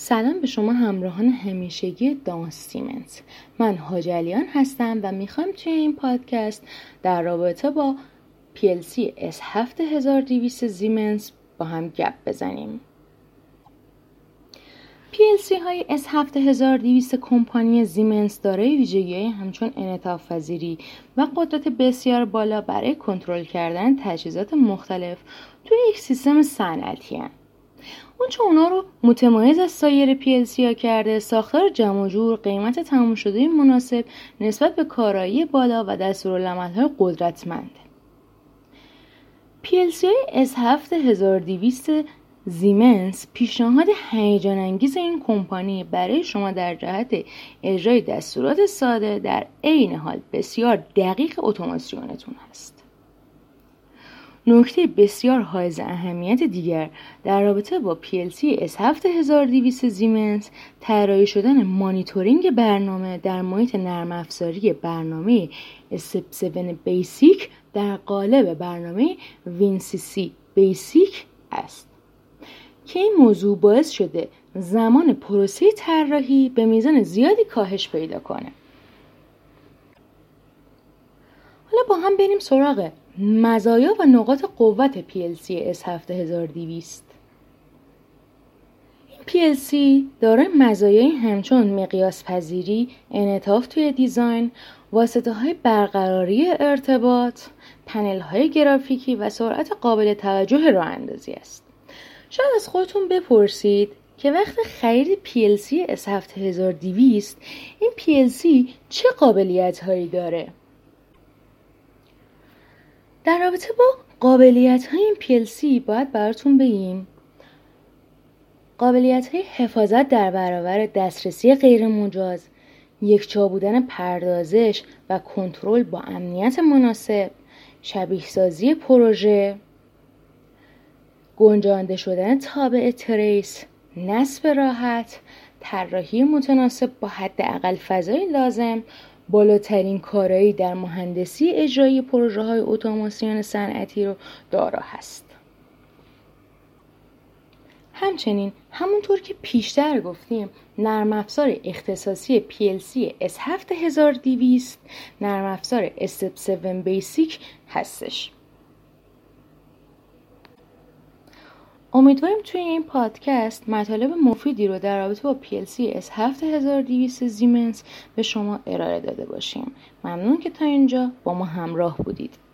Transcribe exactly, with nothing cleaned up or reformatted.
سلام به شما همراهان همیشگی دان سیمنس. من حاج علیان هستم و میخوام توی این پادکست در رابطه با پی ال سی اس هفت هزار و دویست زیمنس با هم گپ بزنیم. پی ال سی های اس هفت هزار و دویست کمپانی زیمنس دارای ویژگی‌های همچون انعطاف پذیری و قدرت بسیار بالا برای کنترل کردن تجهیزات مختلف توی یک سیستم صنعتی هستند. اون چه اونا رو متمایز از سایر پی ال سی ها کرده، ساختار جمع و جور، قیمت تمام شده مناسب نسبت به کارایی بالا و دستورالعمل‌های قدرتمند. پی ال سی های اس هفت هزار و دویست زیمنس پیشنهاد هیجان انگیز این کمپانی برای شما در جهت اجرای دستورات ساده در عین حال بسیار دقیق اتوماسیونتون هست. نکته بسیار حائز اهمیت دیگر در رابطه با پی ال سی اس هفت هزار و دویست زیمنس طراحی شدن مانیتورینگ برنامه در محیط نرم افزاری برنامه اس هفت بیسیک در قالب برنامه وین سی سی بیسیک است که این موضوع باعث شده زمان پروسه طراحی به میزان زیادی کاهش پیدا کنه. حالا با هم بریم سراغ مزایا و نقاط قوت پی ال سی اس هفت هزار و دویست. این پی ال سی دارای مزایایی همچون مقیاس پذیری، انعطاف توی دیزاین، واسطه های برقراری ارتباط، پنل های گرافیکی و سرعت قابل توجه راه اندازی است. شاید از خودتون بپرسید که وقت خرید پی ال سی اس هفت هزار و دویست این پی ال سی چه قابلیت هایی داره؟ در رابطه با قابلیت های این پی ال سی باید براتون بگیم قابلیت های حفاظت در برابر دسترسی غیر مجاز، یکجا بودن پردازش و کنترل با امنیت مناسب، شبیه سازی پروژه، گنجانده شدن تابع تریس، نصب راحت، طراحی متناسب با حداقل فضای لازم، بالاترین کارایی در مهندسی اجرایی پروژه های اتوماسیون صنعتی رو دارا هست. همچنین همونطور که پیشتر گفتیم نرم افزار اختصاصی پی ال سی اس هفت هزار و دویست نرم افزار اس هفت بیسیک هستش. امیدواریم توی این پادکست مطالب مفیدی رو در رابطه با پی ال سی اس هفت هزار و دویست زیمنس به شما ارائه داده باشیم. ممنون که تا اینجا با ما همراه بودید.